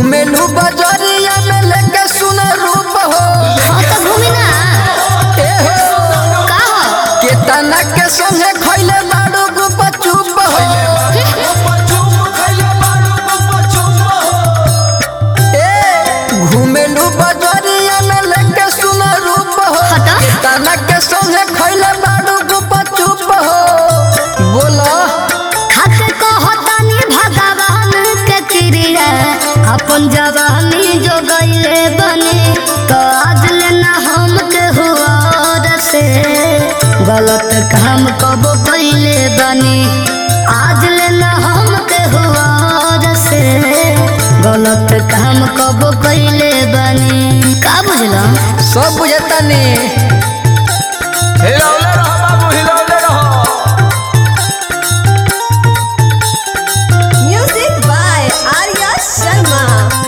घूमेलू बजरिया में लेके सुना रूप हो। हाँ तो घूमी ना ए हो का हो केतना के संगे खइले बाड़ू गुप चुप हो। ए घूमेलू बजरिया में लेके सुना रूप हो। हटा। केतना के संगे खइले बाड़ू गुप चुप हो। बोलो खाके कहतानी भगवान के क्रिया अपन जवानी जो गईले बने तो आज लेना हम के हुआ से गलत काम कब कइले बने आज लेना हम के हुआ से गलत काम कब कइले बने का बुझला सब बुझता नहीं। हिलौले रहो बाबू हिलौले रहो। Music by Arya Sharma.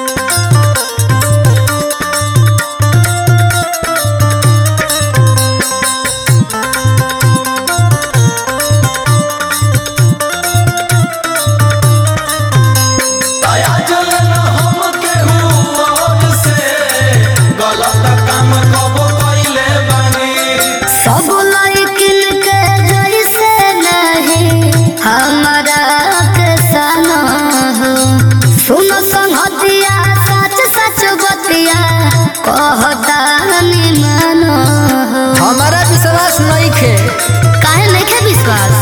दया जलना हमके हुआ से गलत काम कब कइले बानी। सब लड़किन के जैसे नहीं हमारा के सना हो सुनो संगतिया सच सच बतिया कहता नहीं मानो हो हमारा विश्वास नहीं खे। काहे नहीं के विश्वास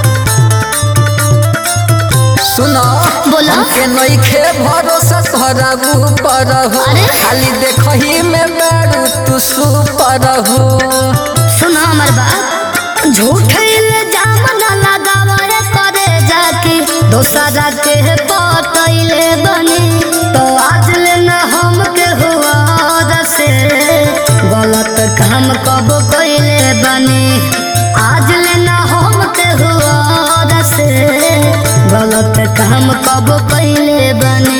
सुनो बोलो। के नहीं खे भरोसा तोहरा ऊपर हो। अरे? खाली देखही में बारू तू सुपर हो। सुनो हमार बात झूठे इल्जाम न लगावे करे जाके दोसरा के पटैले बने तो आज लेना हम के हुआ से गलत काम कब कइले बने आज लेना हम के हुआ से गलत काम कब कइले बने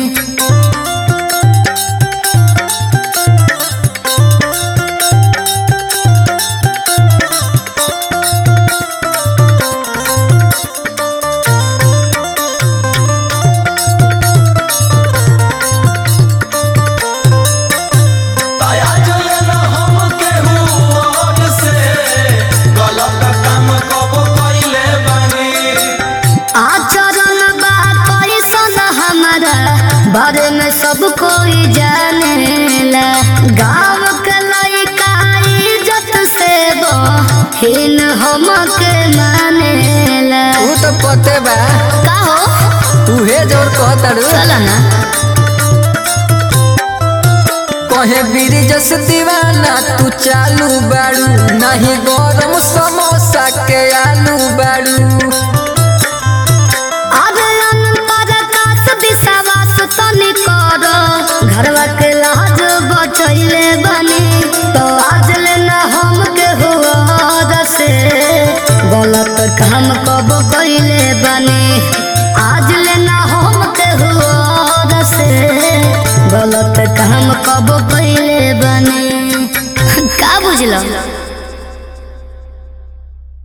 दया जलना हमके हुआ से गलत काम कब कइले बानी। आचरण बा कैसन हमारा बारे में सब कोई जानेला गाँव के लइका इज्जत से बहिन हमके मानेला तू तो पते बा का हो उहे जोर कहतारू। चला ना कहे बीर जस दीवाना तू चालू बाड़ू नहीं गरम समोसा के आलू बाड़ू। अबे अनंतर कास विश्वास तनी करो घरवा के लाज बचैले बनी तो आज लेना हम के हुआ से गलत काम कब कइले बनी आज लेना हम के हुआ से गलत काम कब कइले बनी का बुझलो।